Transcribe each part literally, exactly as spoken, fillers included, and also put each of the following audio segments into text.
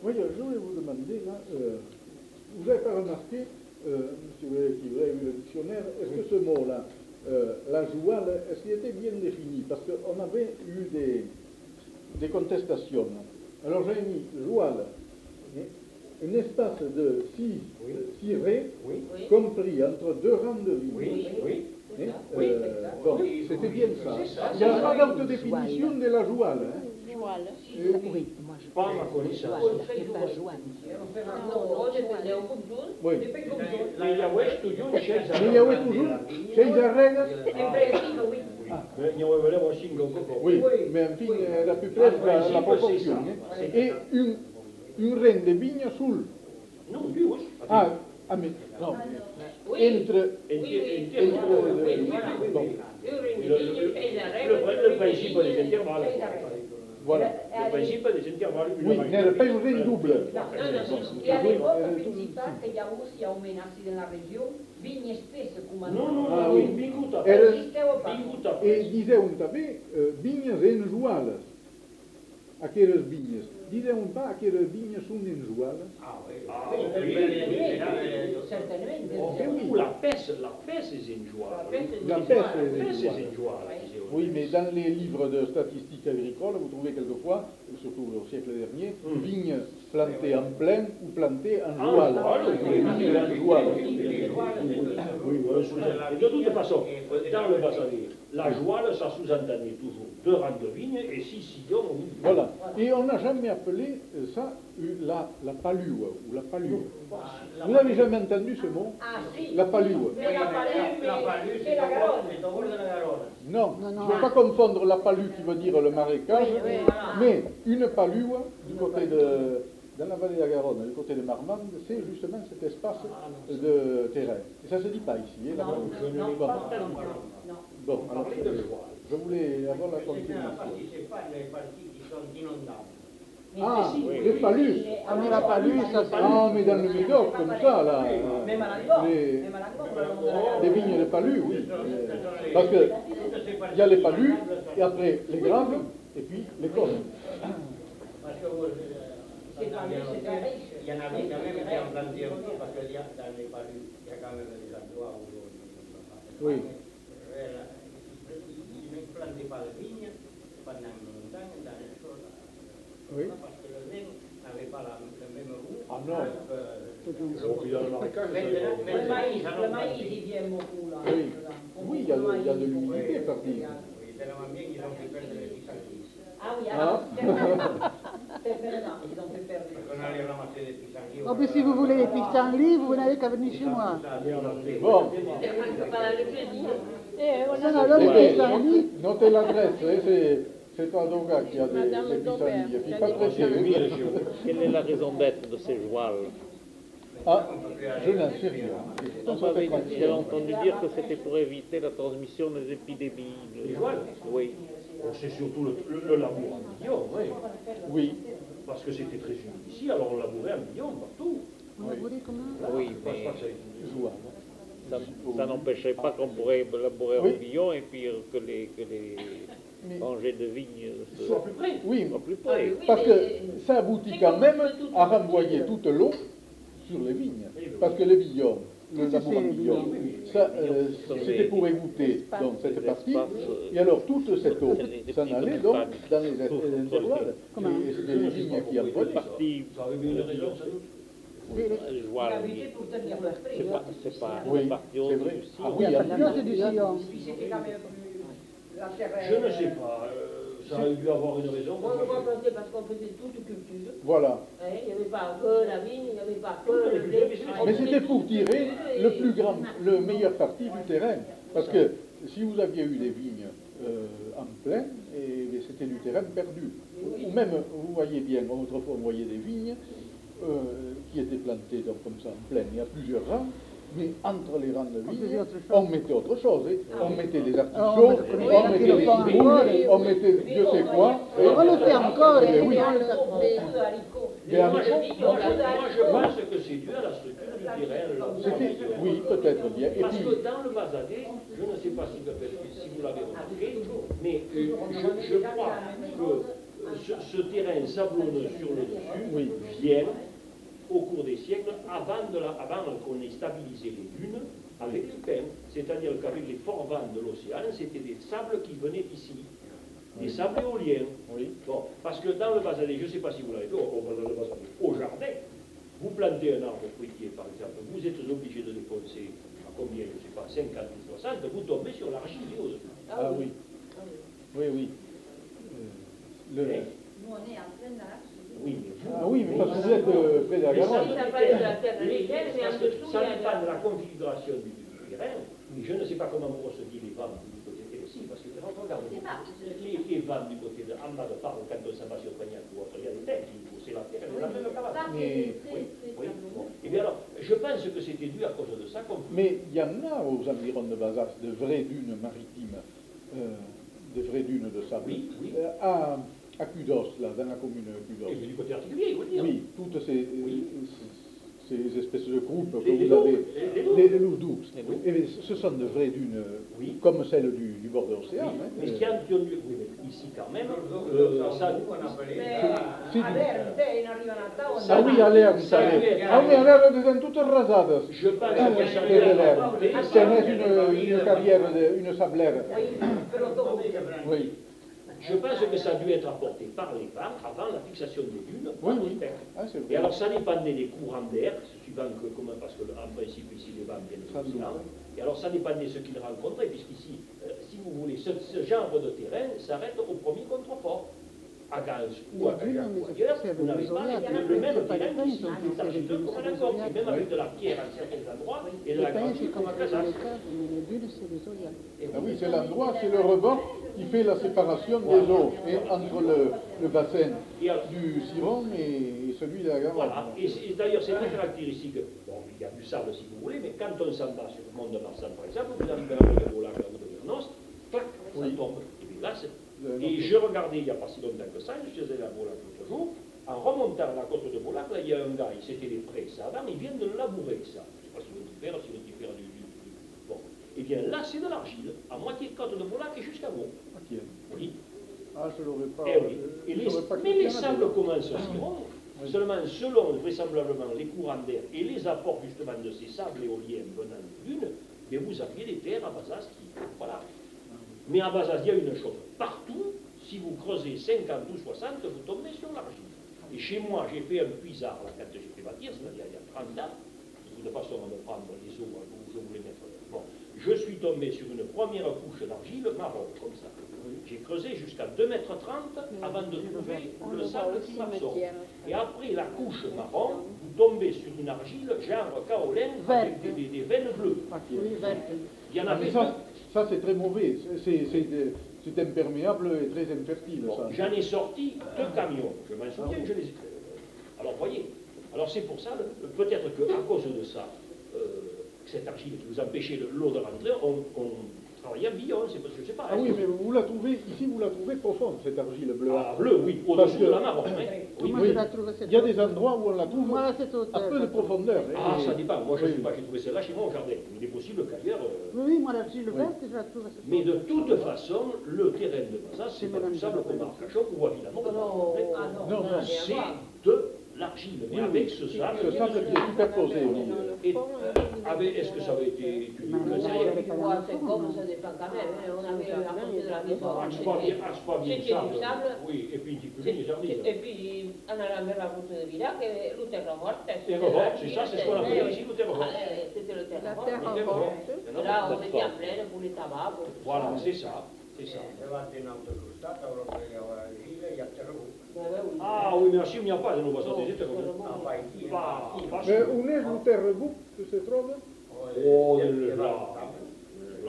Oui, je voulais vous demander, là, euh, vous n'avez pas remarqué, euh, si vous avez, si vous avez vu le dictionnaire, est-ce que ce mot-là, euh, la jouale, est-ce qu'il était bien défini? Parce qu'on avait eu des, des contestations. Alors j'ai mis jouale, un espace de six, oui. six raies, oui. compris entre deux rangs de vignes. Oui, oui. Hein, euh, bon, c'était bien ça. Il n'y a pas d'autodéfinition de la jouale. Hein. Jouale. Euh, Oui, moi je Pas ma connaissance. pas jouale. Oui. Mais il y a ouais, toujours une chaise. Mais il y a toujours chaise à règles. Ah, mais il y a ouais, aussi une coco. Oui, mais en fin, la plus près la, la proportion. Hein. Et une, une reine de vigne sul. Non, plus, oui. Ah, ah, mais non. Entre. Bon. Le principe des intervalles. Voilà. Le principe des intervalles. Oui, n'est pas une reine double. No, no, no. E a l'époque principale que hi ha hagut, si hi ha un menaci en la regió, vignes spesse com a No, no, Ah, no, oui. vingut a Era, vingut a e dizeam també eh, vinyes enjoales. Aquelles vinyes. Dizeam pas aquelles vinyes són enjoales. Ah, oui. Ah, oui. certament. Ou la peste, la peste est enjoale. La peste La est peste est enjoale. enjoale. Oui, mais dans les livres de statistiques agricoles, vous trouvez quelquefois, surtout au siècle dernier, Mm. vignes plantées en plaine ou plantées en Ah, joual. voilà, Les vignes en joual. Oui, oui, sous- et de toute façon, dans le bassin, la jouale, ça sous-entendait toujours deux rangs de vignes et six sillons. Oui. Voilà. Et on n'a jamais appelé euh, ça euh, la, la palue ou la palue. Vous n'avez jamais entendu ce mot? Ah, si. La palue. Mais la palue, c'est la Garonne. Non, Non, non. il ne faut pas confondre la palue qui veut dire le marécage, Oui, oui, voilà. mais une palue du côté de, dans la vallée de la Garonne, du côté de Marmande, c'est justement cet espace de terrain. Et ça ne se dit pas ici, hein, la Non, palue. non, Bon. pas vraiment. Non. Bon, alors, euh, je voulais avoir la confirmation. C'est pas les parties qui sont inondables. Ah, les palus. Ah, mais la palue, ça c'est... Ah, mais dans le Médoc, comme ça, là. euh, Même à l'Angor. les, Même à l'Angor. les vignes de palus, oui. Euh, Parce que il y a les palus, et après les graves, et puis les cornes. Parce que vous, C'est pas lui, c'est pas riche. il y en avait quand même qui ont planté un peu, parce que y a- dans les palus, il y a quand même des endroits où on Oui. Ils ne plantaient pas de vignes pendant longtemps dans les choses. Oui. Parce que le vin n'avait pas la, le même goût. Ah non. Bon, puis dans le marécage, ça Maintenant, dépend. Le maïs, le maïs, il vient beaucoup là. Oui. Oui, il y a de, il y a de l'humidité partout. Oui, tellement bien qu'ils ont fait perdre les pissenlits. Ah oui, Ah. alors, c'est vraiment. C'est vraiment, ils ont fait perdre. Parce qu'on allait ramasser des pissenlits. Oh, puis si vous voulez des pissenlits, vous n'avez qu'à venir chez moi. Bon. Eh, on Ça, a alors, les Notez, pissenlits, notez l'adresse, hein, c'est, c'est à Doga qui a des, Madame des Daubert. pissenlits. Et puis pas pressé. hein. Quelle est la raison d'être de ces jouales? Ah, je n'en sais rien. On m'avait dit- J'ai entendu dire que c'était pour éviter la transmission des épidémies. Les jouales? Oui. Bon, c'est surtout le, le, le labour en millions, oui. Oui. Parce que c'était très humide ici, alors on labourait en millions partout. vous voulez comment? Oui, Je pense mais pas que ça ait été Jouable. ça, ça n'empêchait pas qu'on pourrait labourer Oui. en millions et puis euh, que les, que les Mais- rangées de vignes se- Soit plus près. Oui, soient plus près. parce que ça aboutit quand même à renvoyer toute l'eau sur les vignes. Parce que les vignobles, le Qu'est-ce que labour en c'est, les vignoble, vignobles ça, euh, c'était pour égoutter donc, cette partie. Et alors toute cette eau s'en allait donc dans les les intervalles. Comment? Et c'était les vignes qui en Une prenaient. partie Ça avait une raison, ça. euh, jouale, Habité pour tenir le prix. c'est pas, c'est pas Oui, une partie c'est haute vrai. du Ah sillon. oui, en Non, plus. c'est du sillon. Puis c'était quand même plus. La terre. Je ne sais pas. euh, ça a dû avoir une raison. Moi, je vois planter parce qu'on faisait toute culture. Voilà. Hein, il n'y avait pas que la vigne, il n'y avait pas que le blé. Mais c'était pour tirer le plus grand, le meilleur parti du terrain. Parce que si vous aviez eu des vignes euh, en plein, et c'était du terrain perdu. Ou même, vous voyez bien, autrefois on voyait des vignes euh, qui étaient plantées donc, comme ça en plein, il y a plusieurs rangs. Mais entre les rangs de On faisait vignes, autre chose. on mettait autre chose. hein. On mettait des Ah, artichauts, on on mettait- mettait des on citrouilles, on mettait Dieu sait quoi. et- On le fait encore, Eh et oui. on le fait. Des haricots. Des Moi, haricots. je, moi, je- moi, je pense que c'est dû à la structure du terrain. le labour. C'était- Oui, peut-être bien. Et Parce puis, que dans le Basadé, je ne sais pas si, si vous l'avez remarqué, mais euh, je, je crois que euh, ce, ce terrain sablonneux sur le dessus Oui. bien au cours des siècles, avant, de la, avant qu'on ait stabilisé les dunes avec les pins. C'est-à-dire qu'avec les forts vents de l'océan, c'était des sables qui venaient ici. Des sables éoliens. Oui. Bon, parce que dans le basané, je ne sais pas si vous l'avez fait, au, au, dans le basané, au jardin, vous plantez un arbre fruitier, par exemple, vous êtes obligé de défoncer à combien, je ne sais pas, cinquante ou soixante, vous tombez sur l'argile viose. Ah oui. Oui, oui. Euh, le- Nous, on est en plein dans l'argile. Oui, mais vous, Ah oui, mais parce que vous êtes euh, près de la Mais ça, Garonne. Ça n'a pas de la terre légère, mais en Parce que dessous, ça il y a dépend de de la configuration du, du terrain. Je ne sais pas comment procéder les vents du côté de Tennessee, parce que regardez, C'est pas. les, les vents du côté de Hamad parlent quand on s'en va sur Cognac ou autre, il y a des têtes, c'est la terre, elle est la même cavale. Ça, Mais- c'est très, très Oui, tableau. bon. Et bien alors, je pense que c'était dû à cause de ça qu'on Mais il y en a aux environs de Bazas de vraies dunes maritimes, euh, des vraies dunes de sable. Oui, oui. Euh, à, à Cudos, là, dans la commune de Cudos. Et du côté particulier, il faut dire. Oui, toutes ces, Oui. ces espèces de groupes que Les- les vous avez, loups, les- les loups. les, les loups doux. Les loups. Eh bien, ce sont de vraies dunes, Oui. comme celles du, du bord de l'océan. Oui, hein. mais ce qui a qui ont lieu, oui, mais ici quand même, Euh, euh, ça, on appelait Mais ça. Sì, a verde, in arriva a Natale, Ah oui, a l'air, vous savez. Ah oui, a l'air de sont toutes rasadas. je pense Ah, que ça de vient l'air. apporter Ce n'est une, une carrière, de, une sablère. però dopo Oui. Je pense que ça a dû être apporté par les vents avant la fixation des dunes par Oui, les oui. spectres. Ah, c'est Et vrai. alors ça dépendait des courants d'air, suivant que, comment, parce que en principe ici les vents viennent de Sans doute, l'océan. oui. Et alors ça dépendait de ce qu'ils rencontraient, puisqu'ici, euh, si vous voulez, ce, ce genre de terrain s'arrête au premier contrefort. À Gans ou à Cagnac ou ailleurs, vous n'avez pas le, le même terrain qu'ici, c'est argileux comme à la Corse, et même avec de la pierre à certains endroits et de Les la pins, granite c'est comme comme à ça dans Casas. les caves, mais les dunes, c'est les Zodiacs. Et Ah vous- oui, c'est l'endroit, c'est le rebord qui fait la séparation des eaux et entre le, le bassin Et alors- du Ciron et celui de la Garonne. Voilà, et, c'est- et d'ailleurs c'est très caractéristique, bon il y a du sable si vous voulez, mais quand on s'en va sur le mont de Marsan par exemple, vous arrivez à la au lac de Vernos, clac, ça Oui. tombe. Et puis là, c'est- Le- et je regardais il n'y a pas si longtemps que ça, je suis allé à Boulac l'autre jour, en remontant la côte de Boulac, là il y a un gars, il c'était les prés, ça avant, ils viennent de le labourer ça. Je ne sais pas si vous le faire, si vous le faire du, du, du- Bon. Et bien là c'est de l'argile, à moitié de côte de Boulac et jusqu'à vous. Ok. Oui. Ah, je l'aurais pas. Eh oui. je- Et je les- l'aurais pas mais les questionné. sables commencent aussi ronds, Oui. seulement selon vraisemblablement les courants d'air et les apports justement de ces sables éoliens venant des dunes, mais vous aviez des terres à Bazas qui. Voilà. Mais à Bazas, il y a une chose. Partout, si vous creusez cinquante ou soixante, vous tombez sur l'argile. Et chez moi, j'ai fait un puisard là, quand j'ai fait bâtir, c'est-à-dire il y a trente ans, de façon à me prendre les eaux où je voulais mettre. Bon, je suis tombé sur une première couche d'argile marron, comme ça. J'ai creusé jusqu'à deux mètres trente avant de trouver le sable qui m'absorbe. Et après la couche marron, vous tombez sur une argile genre kaolin avec des, des- des veines bleues. Oui, verte. Il y en Ah, mais avait ça, deux. ça c'est très mauvais. C'est- C'est de- c'est imperméable et très infertile. Bon, ça. j'en ai sorti deux camions. Je m'en souviens, je les ai. Alors voyez, alors c'est pour ça, le- peut-être qu'à cause de ça, euh, cette argile qui vous empêchait le- l'eau de rentrer, on, on travaillait en billon, c'est parce que je sais pas. Ah hein. oui, mais vous la trouvez, ici vous la trouvez profonde, cette argile bleue. Ah, bleu, oui, Parce au-dessus que- de la marron. hein. Oui, Moi, oui. je la trouve cette Il y a des endroits où on la trouve Moi, c'est au à peu de profondeur. Ah, Et- ça dépend. Moi, je ne Oui. sais pas, j'ai trouvé celle-là chez moi au jardin. Il est possible qu'ailleurs. euh, Oui, oui, moi, l'argile Oui. verte, je la trouve cette Mais de toute façon, le terrain de Bazas, c'est C'est pas du Madame sable Isabelle. comme Arcachon ou à Villamont. Ah non, Ah non, Non, non, C'est de l'argile, mais Oui, avec oui. ce sable. Ce sable qui est superposé. oui. Et, euh, avec- est-ce que ça avait été étudié? Je ne sais Ouais, pas. puis moi, c'est comme ça dépend quand même. hein. On avait à côté de la maison. Ah, je crois bien, ah, je crois bien C'était sable. du sable. Oui, et puis un petit peu de jardin. Et puis, on allait vers la route de Villa, que le terre morte. Terre morte, c'est ça, c'est ce qu'on appelle ici le terre morte. C'était le terre La morte. terre Le terre morte. morte. Là, on mettait en pleine pour les tabacs. pour tout Voilà, ça. c'est ça, c'est ça. Davanti in autostrada, ora prendiamo l'argile e atterrò. Ben ouais, oui. Ah oui, mais il n'y a pas de nouveau sorti des terres Non, mortes. Ah, vai, chi? Pas, pas Mais sûr. où est le terre-bout que se trouve? Oh, là, là.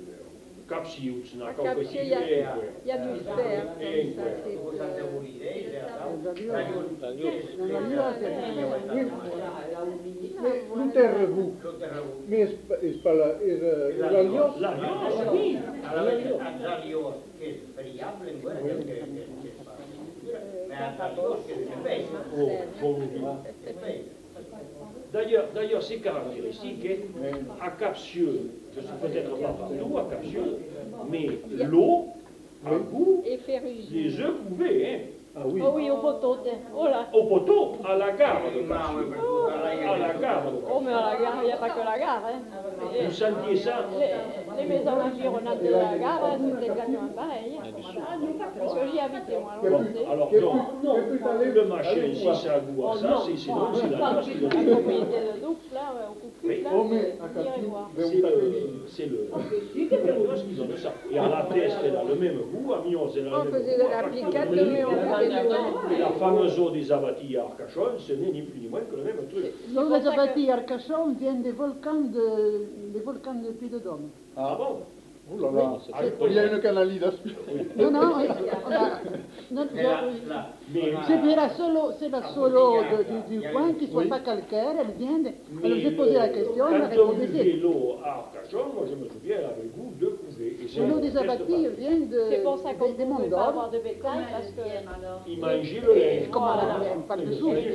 Capsius, na A Capsius, il y a- Il y a du fer, comme ça, c'est Cosa euh, devo dire? In realtà, La io- La liosa, oui. Elle a oublié. Mais le terre-bout, Sotterravo. mais c'est pas la, est la, la liosa? La Liosa, oui. Allora, a Rio che è variabile, in guerra, che che- che fa figura, ma a Rio che è bello, Oh, bon Dieu. è bello. D'ailleurs, d'ailleurs, c'est caractéristique, hein, à Capsieux, je suis peut-être pas partout à Capsieux, mais l'eau, à goût, et ferrugineux. les œufs couvés, hein. Ah oui. Oh oui, au poteau, tiens. Oh là. Au poteau, à la gare de Ma, Passy. oui, perduta la À la gare de Oh, mais à la gare, il n'y a pas que la gare. Hein. Et Vous sentiez ça? les, les maisons environnantes de la gare, hein, c'est exactement pareil. Parce que j'y habitais, moi. Quel Alors, but- c'est- Alors quel non, but- quel but aller- le machin, aller si voir. ça a goût à ça, c'est c'est non, c'est la noce qui le la fait. propriété de Doux, là, ouais, au Coucou, là, Oh, mais à j'irai Capri, voir. ben, C'est vous tapez le, les- c'est le, la noce qui donne ça. Et à la teste, elle a le même goût, à Mions, elle a On le même faisait goût. de à la Paquis, picade, elle a le mais même on goût. faisait du vin. Et la fameuse eau des abatis à Arcachon, ce n'est ni plus ni moins que le même truc. L'eau des abatis Arcachon vient des volcans de, des volcans de Puy-de-Dôme. Ah bon? Oh là là, Ah, il y a une canalisation. Non, non, oui, on a- notre- E la, la, Mais- c'est bien la seule eau, c'est la seule eau de- du, du coin qui ne soit Oui. pas calcaire, elle vient de... Mais Alors j'ai posé la question, elle m'a quand on répondu buvait c'est... l'eau à Arcachon, moi je me souviens, elle avait le goût de couver. Et c'est L'eau un des test abatis pareil. vient de, C'est pour ça qu'on des, des ne monts pouvait pas d'or. avoir de bétail, parce que... Il mangeait le lait. Comment on vient pas dessous Oui.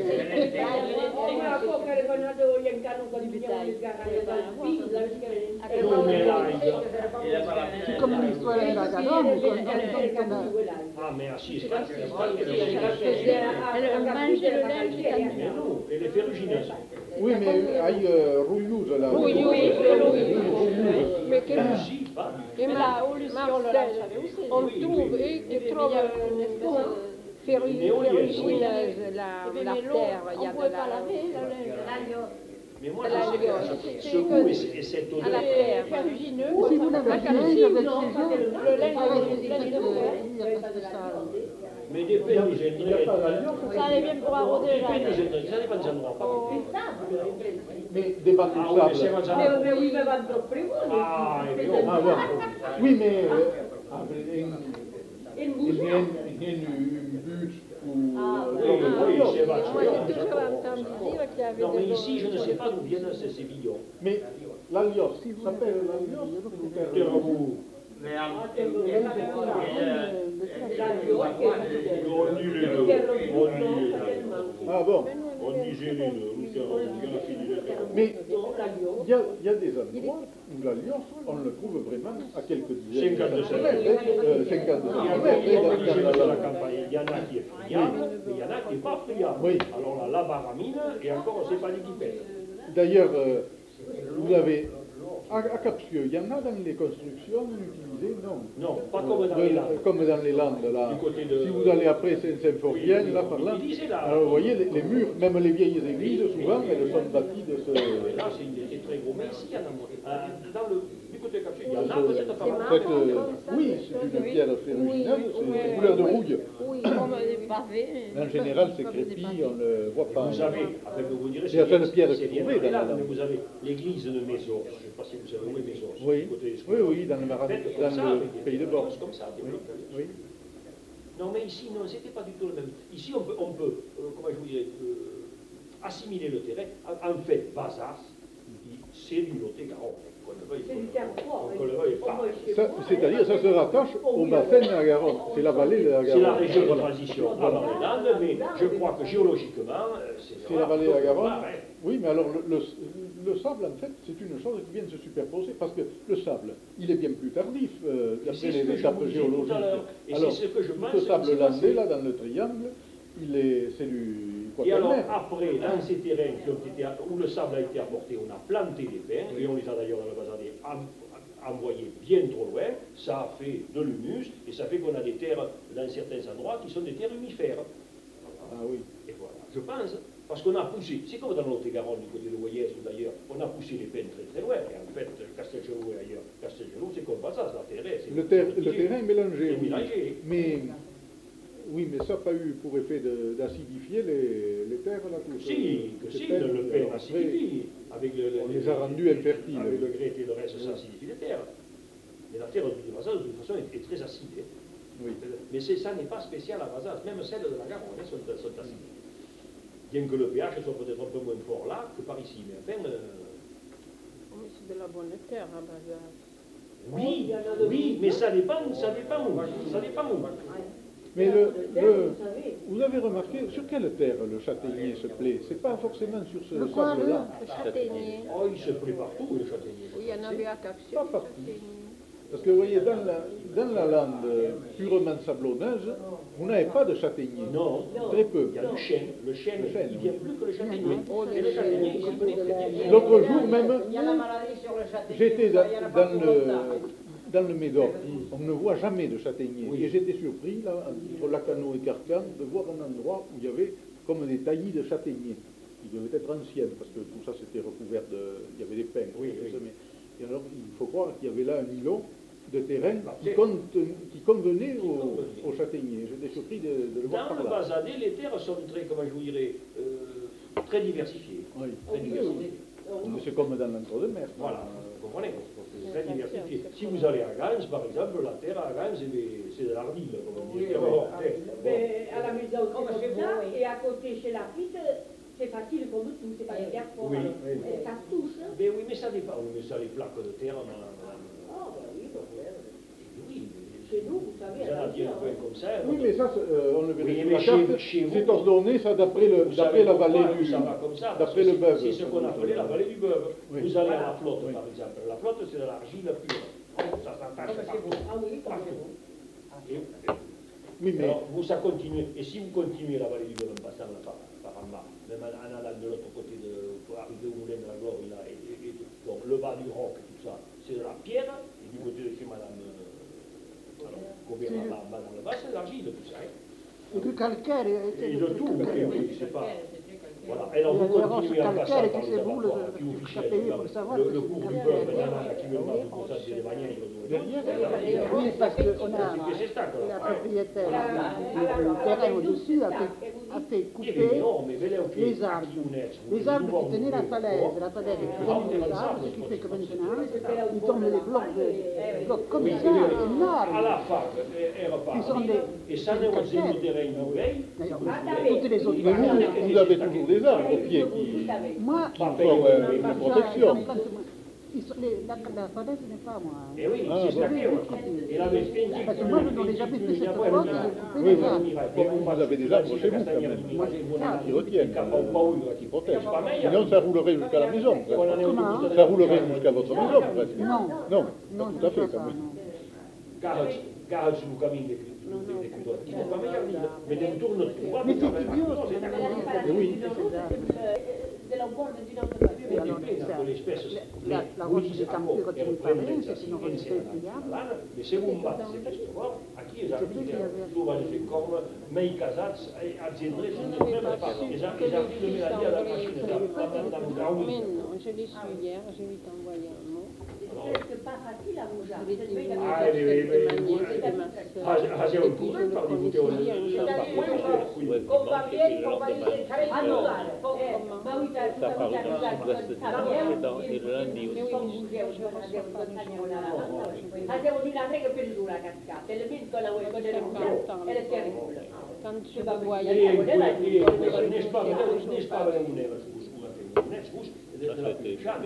Non, mais là, il y a- C'est comme l'histoire de la Garonne, donc, donc, donc, on a- Ah, mais assis, c'est pas Elle mangeait le lait jusqu'à Mais midi. non, elle est ferrugineuse. Oui, mais il y a rouilleuse là. Oui, oui, oui, oui. Mais que Si, pas du Et là, au Luciole, là, on trouve, et tu trouves une espèce de ferru- ferrugineuse, la, la terre, il y a de la... Mais moi, de la je sais liole. que ce goût et, et cette À la odeur. terre, ferrugineux, Si vous l'avez la bien, avec calcine, ces non, jours, le lait, avec le ces lait de jours, fer. il y a pas de ça. Mais des peines, Il n'y a pas d'alliance. Ça allait bien pour arroser Des les peines, jardins. ça dépend des endroits. par contre. Mais des bateaux Ah de oui, mais c'est sable. vraiment- Mais oui, mais va trop primo. Ah, et bien, Ah, bon. Oui, mais euh, avec une- Il il bouge. y a une il y a une bûche ou... Ah, euh, oui, oui, comme- c'est vrai. Moi, j'ai toujours entendu dire qu'il y avait Non, mais de l'eau. ici, je ne sais pas d'où viennent ces, ces billons. Mais l'alliance, ça s'appelle l'alliance ou terre Terre rouge? rouge. le am- On dit les deux. On dit les deux. Ah bon. On disait les deux. Nous, c'est- on a fini les deux. Mais il y a, il y a des endroits où l'alliance, on le trouve vraiment à quelques dizaines cinquante de centimètres. euh, cinquante Il y a centimètres. des hein, dans- obligés dans de la la- campagne. Il y en a qui est friable, mais il y en a qui n'est pas friable. Oui. Alors là, la baramine, et encore, on ne sait pas qui pète. D'ailleurs, euh, vous avez... À, à Capsieux, il y en a dans les constructions utilisées, non? Non, pas comme dans De- les Landes. Comme dans les Landes, là. Du côté de- Si vous allez après Saint-Symphorien, là, par là. Il disait là. Alors, vous voyez, les, les murs, même les vieilles églises, souvent, elles sont bâties de ce... Mais là, c'est c'est très gros. Mais ici, il y en a moins. Euh, Dans le, du côté de Capsieux, il y en a ce- peut-être pas mal. cette, euh, oui, c'est une pierre ferrugineuse, c'est c'est couleur de rouille. Oui, comme des pavés. Mais en général, c'est Comme des crépi, pavés. on ne le voit pas. Vous avez, après que vous direz, Il y a plein de pierres c'est bien trouvées dans les dans la Landes, Lande. mais vous avez l'église de Mésos. Je ne sais pas si vous savez où est Mésos. Oui, du côté oui, oui, dans le, Maran- Faites dans comme ça, le avec des pays de petites Bord. choses comme ça, des Oui, blocs. oui. Non, mais ici, non, c'était pas du tout le même. Ici, on peut, on peut euh, comment je vous dirais, euh, assimiler le terrain. En, en fait, Bazas, il- c'est du Lot-et-Garonne. Qu'on le veuille, C'est qu'on du le- terroir. qu'on le veuille pas. Ça, c'est-à-dire, ça se rattache au bassin de la Garonne. C'est la vallée de la Garonne. C'est la région de Voilà. transition avant les Landes, mais je crois que géologiquement, euh, c'est C'est la vallée de la Garonne. Ouais. Oui, mais alors le, le- le sable, en fait, c'est une chose qui vient de se superposer parce que le sable, il est bien plus tardif euh, C'est d'après ce les que je étapes vous disais tout à géologiques. l'heure. Et Alors, c'est ce que je tout pense ce qui sable s'est landais, passé. là, dans le triangle, il est, c'est du Et alors, quaternaire. après, dans ces terrains qui ont été, où le sable a été apporté, on a planté des pins, et on les a d'ailleurs dans le bazar envoyés bien trop loin, ça a fait de l'humus, et ça fait qu'on a des terres, dans certains endroits, qui sont des terres humifères. Ah oui. Et voilà, je pense, parce qu'on a poussé, c'est comme dans le Lot-et-Garonne, du côté de Loyès ou d'ailleurs, on a poussé les pins très très loin, et en fait, Castelgelou et ailleurs, Castelgelou, c'est comme ça, la terre, c'est Le, ter- c'est le terrain est mélangé. C'est oui. mélangé. Mais, oui, mais ça n'a pas eu pour effet de- d'acidifier les, les terres, là, tout ça. Si, que Ces si, terres, le, le euh, pain après, acidifie. Avec le, on les a rendus infertiles. Avec le grès et le reste, ça acidifie les terres. Mais la terre de Vazas, de toute façon, est, est très acide. hein. Oui. Mais c'est- ça n'est pas spécial à Vazas. Même celles de la Garonne hein, sont, sont acides. Bien que le pH soit peut-être un peu moins fort là que par ici. Mais enfin, euh, Oui, c'est de la bonne terre, hein, Bazas. oui, oui, mais ça dépend, ça dépend où. Ça dépend où. Mais le, le- vous avez remarqué, sur quelle terre le châtaignier se plaît? C'est pas forcément sur ce Le coin, sable-là. Le châtaignier. Oh, il se plaît partout, le châtaignier. Il y en avait à Capsieux, Pas le partout. châtaignier. Parce que vous voyez, dans la, dans la lande purement sablonneuse, vous n'avez pas de châtaignier. Non, très peu. Il y a le chêne. Le chêne, le chêne il vient oui. plus que le châtaignier. Et le châtaignier, il se connaît très bien. L'autre jour même, Il y a la maladie sur le châtaignier. j'étais dans, il y en a pas dans pour le, longtemps. dans le Médoc. On ne voit jamais de châtaignier. Oui. Et j'étais surpris, là, entre Lacanau et Carcan, de voir un endroit où il y avait comme des taillis de châtaigniers. Ils devaient être anciennes, parce que tout ça c'était recouvert de... Il y avait des pins. Oui, oui. Et alors, il faut croire qu'il y avait là un îlot de terrain qui, Après, conten- qui convenait qui au, convenait. au châtaignier. J'étais surpris de, de le voir Dans par le là. Basadé, les terres sont très, comment je vous dirais, euh, très diversifiées. Oui. Très diversifiées. Mais c'est comme dans l'entre-deux-mer. Voilà, vous comprenez, c'est très diversifié. Si vous allez à Gans, par exemple, la terre à Gans, c'est des- c'est de l'argile, comme on dit. Oui, Alors, oui. eh, bon. Mais à la maison, Oh, c'est c'est comme ça, beau, oui. et à côté, chez la petite, c'est facile comme tout, c'est pas des terres fortes. Oui, alors. oui, oui. Et ça touche. Hein. Mais oui, mais ça dépend. Oui, mais ça, les plaques de terre, on en a- Ah, ben oui, donc, ouais. oui, Chez nous, vous savez, j'en à ai bien un la coin comme ça. Oui, mais ça, c'est, euh, on le verrait Oui, sur mais la chez- carte. chez vous- C'est ordonné, ça, d'après le, Vous d'après savez la vallée pourquoi du... ça va comme ça, parce D'après que le c'est- beuve. C'est ce qu'on appelait la vallée du beuve. Oui. Vous allez à la flotte, Oui. par exemple. La flotte, c'est de l'argile pure. Ça s'attache partout. Ah oui, comme Partout. chez vous. Et- Oui, mais... Alors, vous, ça continue. Et si vous continuez la vallée du Beuve en passant là, par, par en bas, même en, en allant de l'autre côté, de, pour arriver au moulin de la Gloire, là, et, et- et- donc le bas du roc, tout ça, c'est de la pierre, et du côté de chez Madame euh, alors, Gobert, C'est- là, bas dans le bas, c'est de l'argile, tout ça. Hein. Et du calcaire. Et de tout, oui, oui, c'est pas. Voilà. Et alors Il y a vous des roches continuez en passant calcaires par qui les se roulent, abattoirs, je- qui vous je fichez suis payé là, pour savoir le, que le c'est cours du calcaire. Beuve, là, qui veut pas pour ça, c'est des manières, Derrière, Oui, parce qu'on a c'est c'est ça, quoi. la propriétaire Ah, du ah, du ah, terrain ah, au-dessus a ah, fait, ah, a fait Eh couper bien, non, mais veleu che les arbres. Les arbres qui tenaient la falaise. La falaise est devenue des arbres, ce qui fait que maintenant, ils tombent des blocs, de, blocs comme ça, alla énormes. fa era Qui sont des, e sa ne un zero terrain lei d'ailleurs, toutes les autres Mais vous, maisons. vous avez toujours des arbres au pied qui... Moi, qui font euh, une protection. ils sont- les- la, la falaise n'est pas moi. e oui Ah, si bon. sta e la vestiti Parce que moi, je n'aurais jamais fait cette porte, j'ai coupé Oui, les oui. arbres. Bon, vous avez des arbres chez vous, quand même. Qui retiennent, euh, qui protègent. Sinon, ça roulerait jusqu'à la maison. presque. Comment Ça roulerait jusqu'à votre maison, presque. Non. Non, Non, pas je tout à ne fait, fais quand pas, même. non. Garage, garage sul cammino di chiudere. Ti può cambiare vita, vede un turno tu guarda. Mais c'est idiot, c'est Mais idiot. la Eh oui. de la borne d'une autre façon. Vedi, pensa con le spesse. La, la roche des campures qui ne pas rien, c'est une roche très pliable. Mais se un bat, se questo qua, a chi esartire, tu vai a come mei casats aziende, esartire le menadia alla macchina, da un gaudi. Mais non, je l'ai su hier, je lui ai envoyé un mot. C'est presque pas facile à vous Je l'ai dit, dire. Ah, c'est mais- de ma mais- nièce et de ma sœur. Facevo Et il puis je tour le par di connaissais buteo bien, je nel savais. Con bambini, con bambini, sarei Ah, più no. uguale. Eh, ma oui, t'as Ça tout parle à dans fait le sud-ouest de Saint-Laurent et le lundi aussi. Facevo di là che per dura cascata, e le piccole vuoi vedere un po', e le terribile. Quand je Tu vas le voir, voyais, il y a- ne spavano ne spavano un'era scusate ne scusa della chante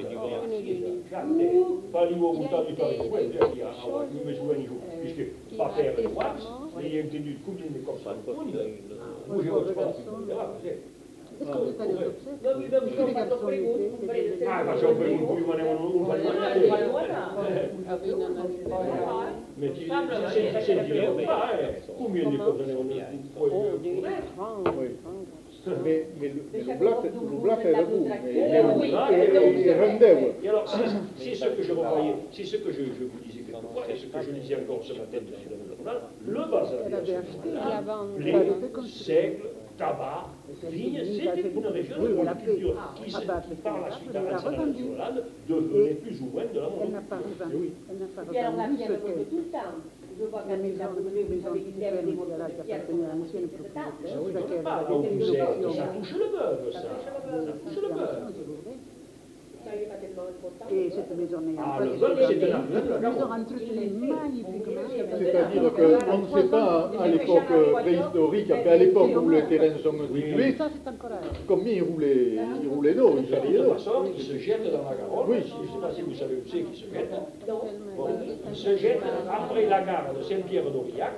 fai io buttato di fare quello che ha io mi sono giù perché fa per wax e io entendi come ne cosa voi io ho fatto Est-ce que vous êtes allé aux obsèques? Non, mi sono Tous les fatto garçons pregunte, l'étaient, un prete, ah ma c'ho per un cui rimanevano un Ma paio avec un ami. ma ti senti senti ah eh come ne cosa ne Oh, des grands, Oui. grands. Mais, mais le- mais l'oublat l'oublat est debout. Mais Oui, et rendez-vous. Et alors, c'est c'est ce que je revoyais, c'est ce que je, je vous disais quelquefois, et ce que je disais encore ce matin sur le journal, le bazar Elle avait acheté, Et la vente. blé, seigle, tabac, vigne, c'était une région Oui, de elle a fait. culture qui, Ah, se- bah, qui c'est par la ça, suite, elle l'a à revendu. Hollande, devenait plus ou moins de la Elle n'a monnaie. pas revendu. Elle n'a pas Et alors la revendu pierre ce veut qu'elle. tout le temps. Je vois La quand il maison, a la voulu, vous maison savez, qui il avait des qui morceaux a de pierre appartenu à comme l'ancienne ça. propriétaire, Ça, oui, sur laquelle pas, elle avait au fait une musée, option. ça touche le bœuf, ça. Ça touche le bœuf. Ça n'est pas tellement important. Et cette maison est Ah, le entretenue. bœuf, c'est un arbre de la Une maison Garonne. entretenue magnifiquement. C'est-à-dire qu'on ne sait pas à l'époque préhistorique, à l'époque où les terrains sont dilués, Ça, c'est encore là. combien ils roulaient, ils roulaient d'eau, ils De charriaient toute d'eau. façon, il se jette dans la Garonne. Oui. Je ne sais pas si vous savez où c'est qu'il se jette. Bon, il se jette après la gare de Saint-Pierre-d'Aurillac.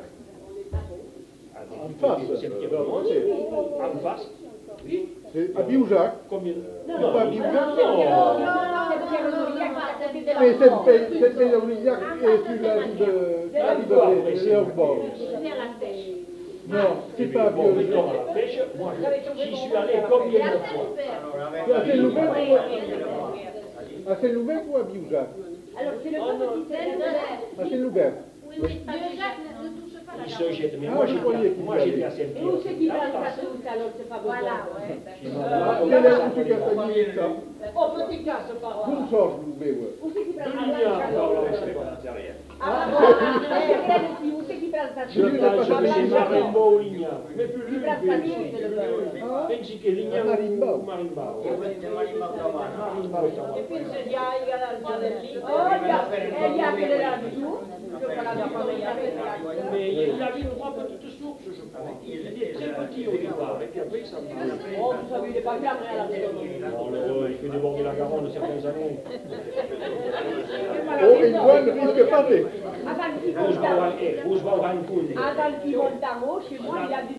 En face, Saint-Pierre-de-Mons, en face. Oui. C'est à Bioujac. Combien C'est pas à Bioujac? Non. Mais cette pays, cette pays d'Aurillac est sur la rue de la rue de de Léopold. Non, c'est pas Bon, vieux. mettons à la pêche, moi, j'y suis allé combien de fois? C'est à Saint-Loubert ou à Saint-Loubert ou à Bioujac? Alors, c'est le petit À Saint-Loubert. Oui, mais Bioujac ne touche pas la Ils se jettent, mais Ah, moi je j'étais croyais qu'il moi, y j'étais avait. à Saint-Pierre. Où c'est qui va le casser alors c'est pas besoin. Voilà, ouais. Ah, quelle est la musique à Saint-Loubert? Oh, petit casse par là. D'où sort Loubert? Où c'est qui va De le lumière, casser alors, je sais pas, c'est rien. Ah, bon, où c'est qui va le casser Je passe chez Marimba au Lignard. Mais plus lui, place plus pas lui. mieux, c'est le beurre. Pensi che Lignaro Marimba. o Marimba. E penso di hai garanzia del libro. Oh, il y a, il y a quelle est la jour. Je vais la faire. Mais il avait trois petites sources, je crois. Il était très petit au départ, et puis après, ça m'a... Oh, vous savez, il n'est pas bien à la télé. Bon, le- il fait déborder la Garonne certaines années. Oh, une voix ne risque pas de. Avant qu'il Où se monte va au- eh, où se va au Cancun? avant qu'il monte en haut, chez moi, il y a du